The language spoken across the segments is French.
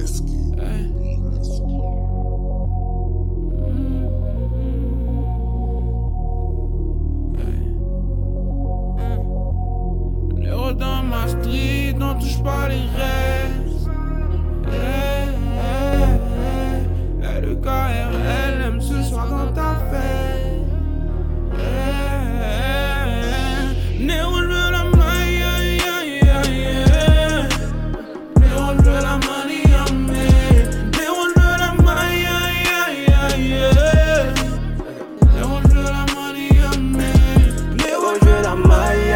Les rôles dans ma street, n'en touche pas les restes. Le KRL aime ce soir dans ta fête. Néo, je veux la maille, Néo, je veux la money, Néo, je veux la maille, Néo, je veux la money, Néo, je veux la maille,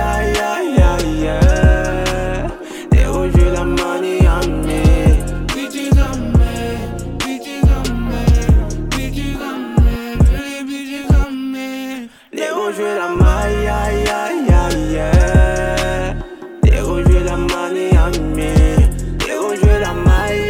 Néo, je veux la money, bitches on me, bitches on me, bitches on me, les bitches on me. Néo, je veux la maille, Néo, je veux la money on me. Néo, je veux la maille,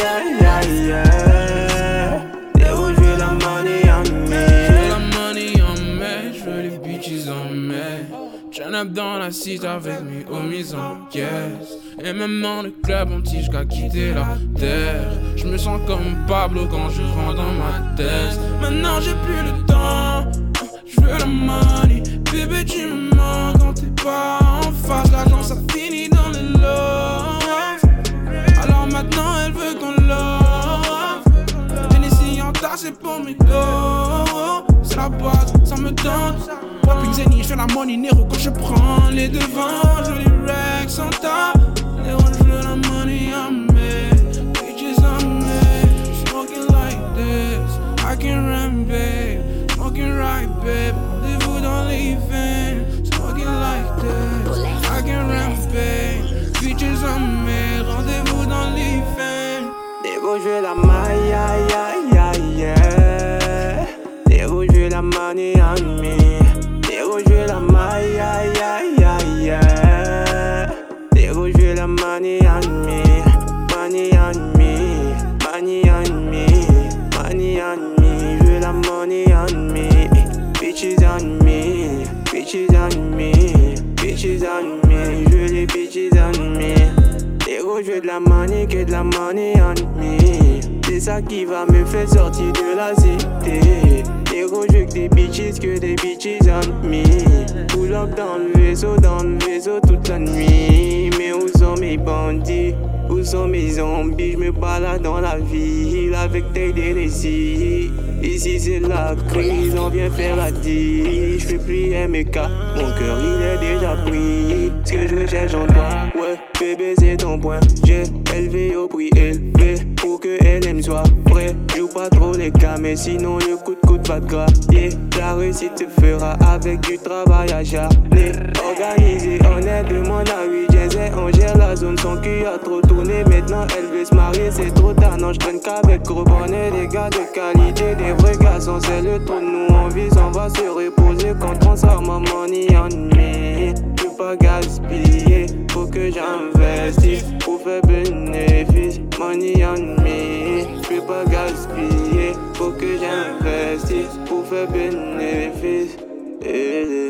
Néo, je veux la money on me. Je veux la money on me, je veux les bitches on me. Turn up dans la cité avec mes homies en caisse. Et même dans le club on tige qu'à quitter la terre. Je me sens comme Pablo quand je rentre dans ma tête. Maintenant j'ai plus le temps, je veux la money. Bébé tu me mens quand t'es pas en face. L'argent ça finit dans les love. Alors maintenant elle veut qu'on love. Tennessee en tas c'est pour mes dos. C'est la boîte, ça me tente. Rapping Zeni, je fais la money Nero quand je prends les devants. Joli Rex en tas. Néo, je veux la money on me. Bitches on me. Smoking like this, I can run babe. Smoking right babe. Rendez-vous dans les veines. Smoking like this, I can run babe. Bitches on me. Rendez-vous dans les veines. Néo, je veux la maille, Néo, je veux la money on me. Néo, je veux la maille, Néo, je veux la money on me. Money on me, money on me, money on me. Je veux la money on me. Bitches on me, bitches on me, bitches on me. Je veux les bitches on me. Néo, je veux de la money, que de la money on me. C'est ça qui va me faire sortir de la cité. Néo, je veux que des bitches on me. Pull up dans le vaisseau toute la nuit. Mais où sont mes bandits? Où sont mes zombies? Je me balade dans la ville avec des délaissés. Ici c'est la crise, on vient faire la tige. Je fais plier mes cas, mon cœur il est déjà pris. Ce que je recherche en toi, ouais, bébé c'est ton point. J'ai élevé au prix élevé pour que elle aime soit vrai. Joue pas trop les cas, mais sinon le coup de coude va te grailler. La réussite se fera avec du travail acharné. Organisé, honnêtement, la 8 on gère la zone, son cul a trop tourné. Maintenant elle veut se marier, c'est trop tard. Non, je traîne qu'avec gros bonnet, des gars de qualité, des vrais garçons, c'est le tour. Nous on vise, on va se reposer quand on sort ma money on me. Je veux pas gaspiller, faut que j'investisse pour faire bénéfice. Money on me, je veux pas gaspiller, faut que j'investisse pour faire bénéfice.